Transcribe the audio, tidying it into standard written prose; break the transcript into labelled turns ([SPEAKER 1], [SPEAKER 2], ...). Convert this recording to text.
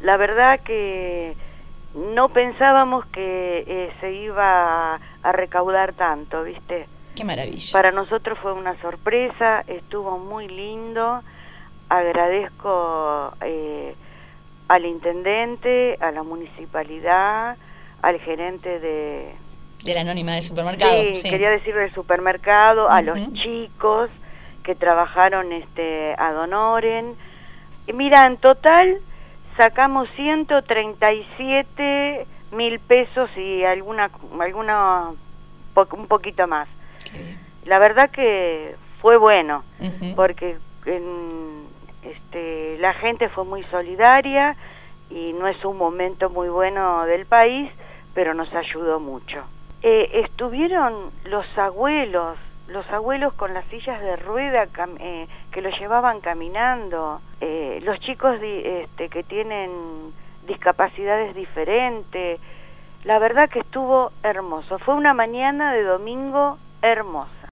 [SPEAKER 1] la verdad que no pensábamos que se iba a recaudar tanto, ¿viste?
[SPEAKER 2] Qué maravilla.
[SPEAKER 1] Para nosotros fue una sorpresa, estuvo muy lindo. Agradezco al intendente, a la municipalidad, al gerente de
[SPEAKER 2] la anónima del supermercado.
[SPEAKER 1] Sí, quería decir del supermercado, a los chicos que trabajaron ad honorem. Y mira, en total sacamos 137.000 pesos y un poquito más.
[SPEAKER 2] Qué bien.
[SPEAKER 1] La verdad que fue bueno, porque la gente fue muy solidaria y no es un momento muy bueno del país, pero nos ayudó mucho. Estuvieron los abuelos con las sillas de rueda que los llevaban caminando, los chicos que tienen discapacidades diferentes. La verdad que estuvo hermoso, fue una mañana de domingo hermosa.